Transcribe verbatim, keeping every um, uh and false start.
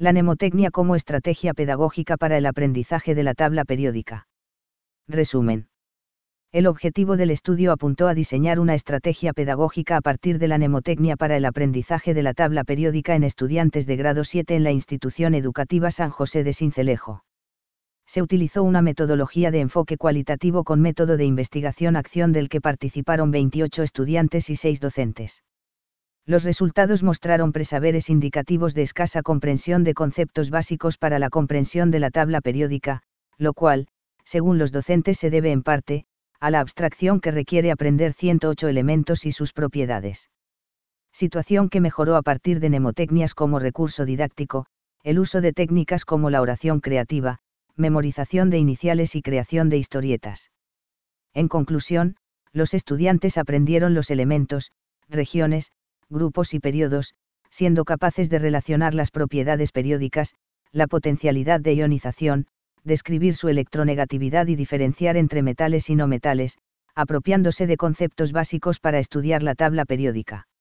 La mnemotecnia como estrategia pedagógica para el aprendizaje de la tabla periódica. Resumen. El objetivo del estudio apuntó a diseñar una estrategia pedagógica a partir de la mnemotecnia para el aprendizaje de la tabla periódica en estudiantes de grado siete en la institución educativa San José de Sincelejo. Se utilizó una metodología de enfoque cualitativo con método de investigación-acción del que participaron veintiocho estudiantes y seis docentes. Los resultados mostraron presaberes indicativos de escasa comprensión de conceptos básicos para la comprensión de la tabla periódica, lo cual, según los docentes, se debe en parte, a la abstracción que requiere aprender ciento ocho elementos y sus propiedades. Situación que mejoró a partir de mnemotecnias como recurso didáctico, el uso de técnicas como la oración creativa, memorización de iniciales y creación de historietas. En conclusión, los estudiantes aprendieron los elementos, regiones, grupos y periodos, siendo capaces de relacionar las propiedades periódicas, la potencialidad de ionización, describir su electronegatividad y diferenciar entre metales y no metales, apropiándose de conceptos básicos para estudiar la tabla periódica.